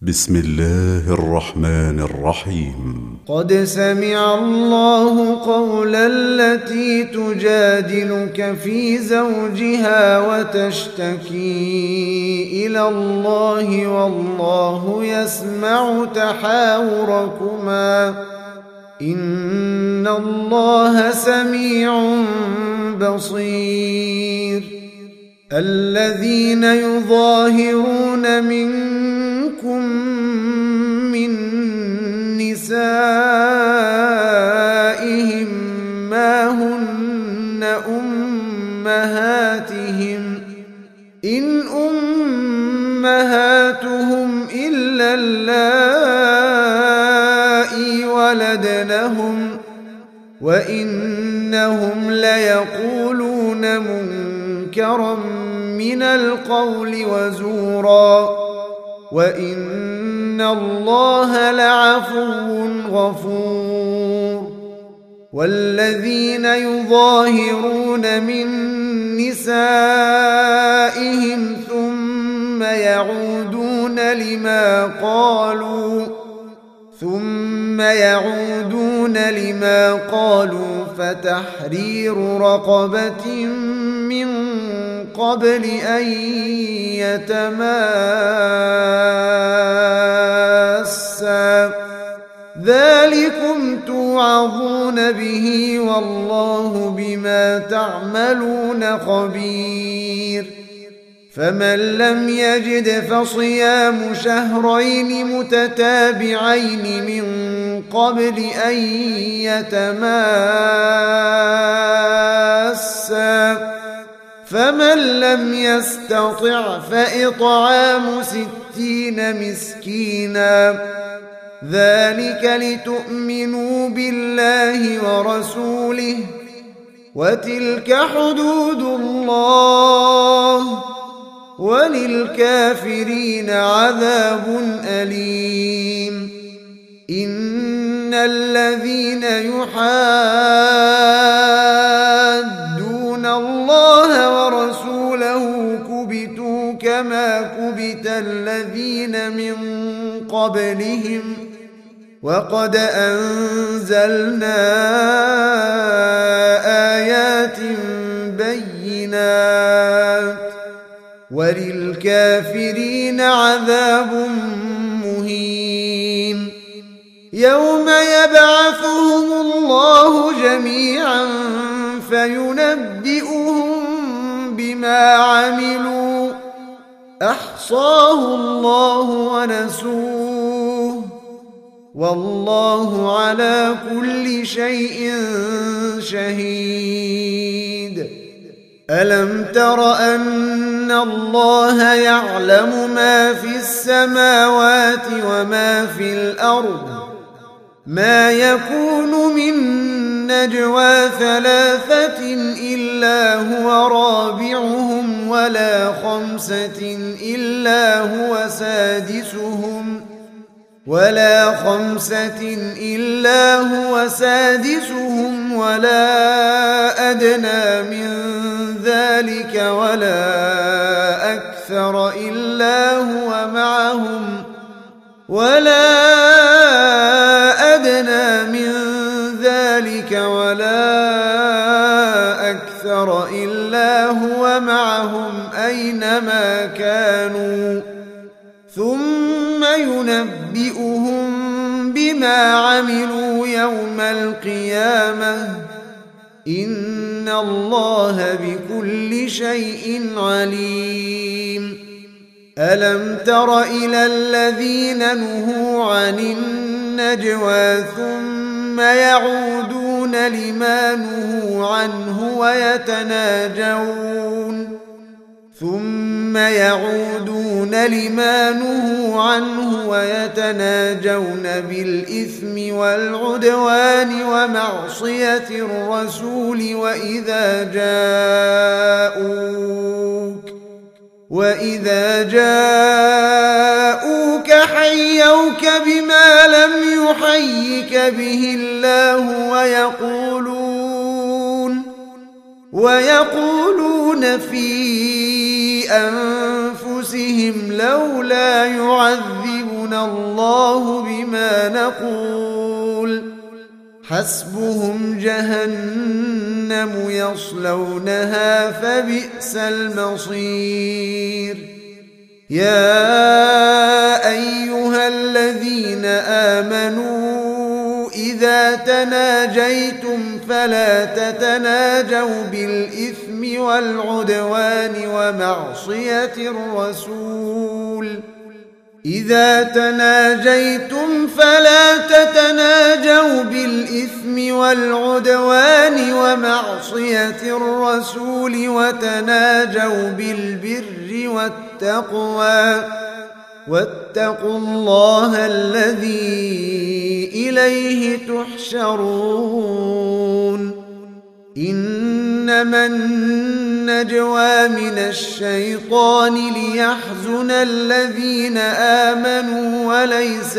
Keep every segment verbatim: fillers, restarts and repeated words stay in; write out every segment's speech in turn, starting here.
بسم الله الرحمن الرحيم. قد سمع الله قول التي تجادلك في زوجها وتشتكي إلى الله والله يسمع تحاوركما إن الله سميع بصير. الذين يظاهرون منكم من نسائهم ما هن أمهاتهم إن أمهاتهم إلا اللائي ولدنهم وإنهم ليقولون منكرا من القول وزورا وإن الله لعفو غفور. والذين يظاهرون من نسائهم ثم يعودون لما قالوا ثم يعودون لما قالوا فتحرير رقبة من قبل أن يتماسا ذلكم توعظون به والله بما تعملون خبير. فمن لم يجد فصيام شهرين متتابعين من قبل أن يتماسا فمن لم يستطع فإطعام ستين مسكينا ذلك لتؤمنوا بالله ورسوله وتلك حدود الله وللكافرين عذاب أليم. إن الذين يحادون الله ورسوله كبتوا كما كبت الذين من قبلهم وقد أنزلنا آيات بينات وللكافرين عذاب مهين. يوم يبعثهم الله جميعا فينبئهم بما عملوا أحصاه الله ونسوه والله على كل شيء شهيد. ألم تر أن الله يعلم ما في السماوات وما في الأرض ما يكون من نجوى ثلاثة إلا هو رابعهم ولا خمسة إلا هو سادسهم ولا خمسة إلا هو سادسهم ولا أدنى من ذلك ولا أكثر إلا هو معهم ولا أدنى من ذلك ولا أكثر إلا هو معهم أينما كانوا ثم ينبئهم بما عملوا يوم القيامة إن الله بكل شيء عليم. ألم تر إلى الذين نهوا عن النجوى ثم يعودون لما نهوا عنه ويتناجون ثم يعودون لما نهوا عنه ويتناجون بالإثم والعدوان ومعصية الرسول وإذا جاءوك وإذا جاءوك حيوك بما لم يحيك به الله ويقولون ويقولون في أنفسهم أنفسهم لولا يعذبنا الله بما نقول حسبهم جهنم يصلونها فبئس المصير. يا أيها الذين آمنوا إذا تناجيتم فلا تتناجوا بالإثم والعدوان ومعصية الرسول إذا تناجيتم فلا تتناجوا بالإثم والعدوان ومعصية الرسول وتناجوا بالبر والتقوى واتقوا الله الذي إليه تحشرون. إنما النجوى من الشيطان ليحزن الذين آمنوا وليس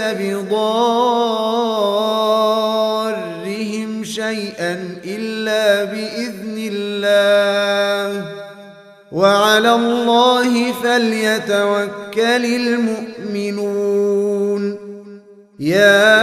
بضارهم شيئا إلا بإذن الله وعلى الله فليتوكل المؤمنون. يا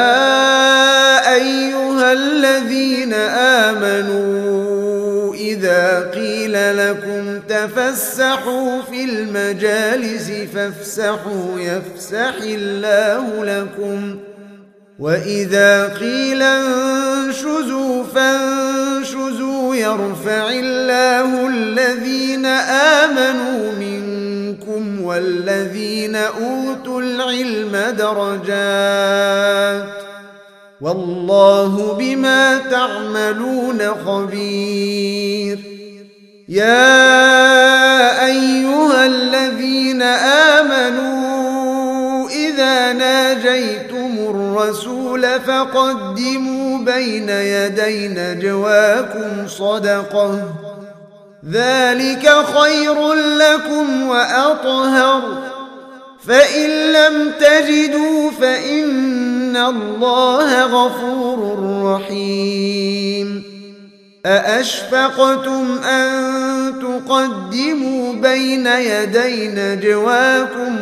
أيها الذين آمنوا إذا قيل لكم تفسحوا في المجالس فافسحوا يفسح الله لكم وإذا قيل انشزوا فانشزوا يرفع الله الذين آمنوا منكم والذين أوتوا العلم درجات والله بما تعملون خبير. يا أيها الذين آمنوا إذا ناجيتم الرسول فقدموا بين يدي نجواكم صدقة ذلك خير لكم وأطهر فإن لم تجدوا فإن الله غفور رحيم. أأشفقتم أن تقدموا بين يدي نجواكم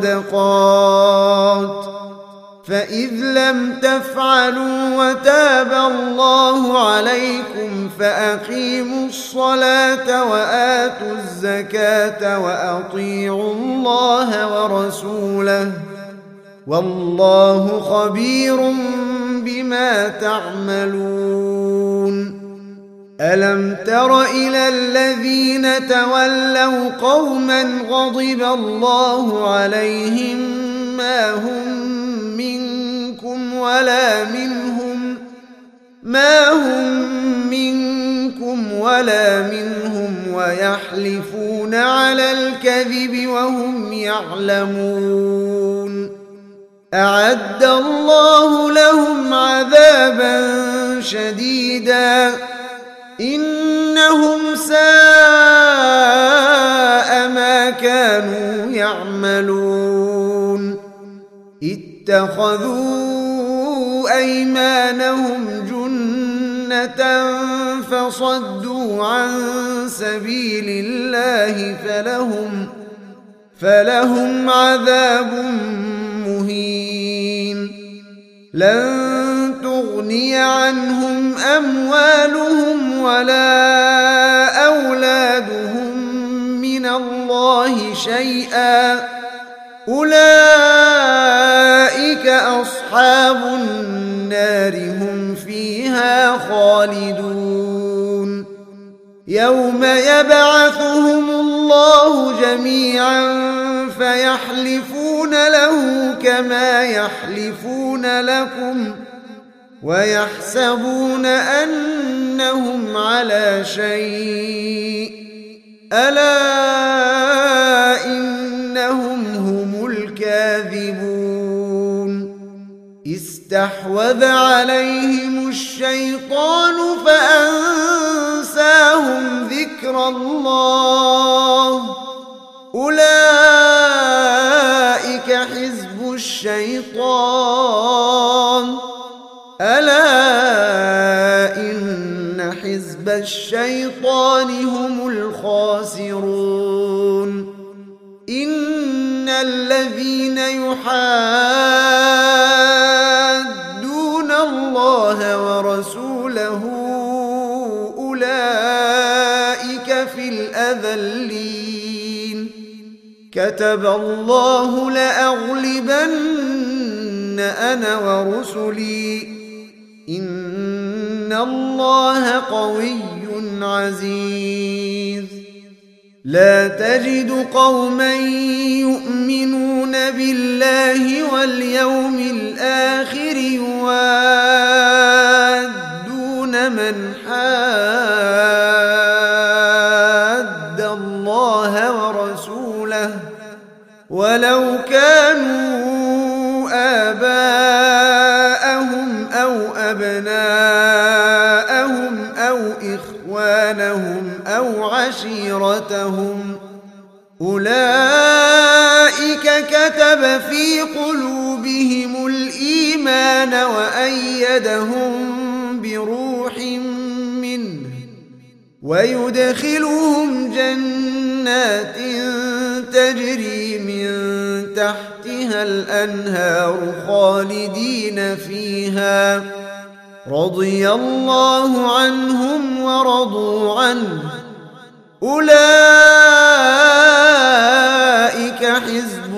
صدقات فإذ لم تفعلوا وتاب الله عليكم فأقيموا الصلاة وآتوا الزكاة وأطيعوا الله ورسوله والله خبير بما تعملون. ألم تر إلى الذين تولوا قوما غضب الله عليهم ما هم منكم ولا منهم ما هم منكم ولا منهم ويحلفون على الكذب وهم يعلمون أعد الله لهم عذابا شديدا إنهم ساء ما كانوا يعملون. اتخذوا أيمانهم جنة فصدوا عن سبيل الله فلهم فلهم عذاب مهين. لن تغني عنهم أموالهم ولا أولادهم من الله شيئا أولئك أصحاب النار هم فيها خالدون. يوم يبعثهم الله جميعا فيحلفون له كما يحلفون لكم ويحسبون أنهم على شيء ألا إنهم هم الكاذبون. استحوذ عليهم الشيطان فأنساهم ذكر الله أولئك حزب الشيطان ألا إن حزب الشيطان هم الخاسرون. إن يحادون الله ورسوله أولئك في الأذلين كتب الله لأغلبن أنا ورسلي إن الله قوي عزيز لا تجد قوما يؤمنون بالله واليوم الآخر يوادون من حاد الله ورسوله ولو كانوا آباءهم أو أبناءهم أو إخوانهم أو عشيرتهم أولئك كتب في قلوبهم الإيمان وأيدهم بروح منه ويدخلهم جنات تجري من تحتها الأنهار خالدين فيها رضي الله عنهم ورضوا عنه أولئك حزب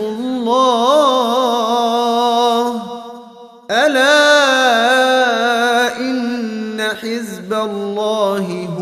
الله ألا إن حزب الله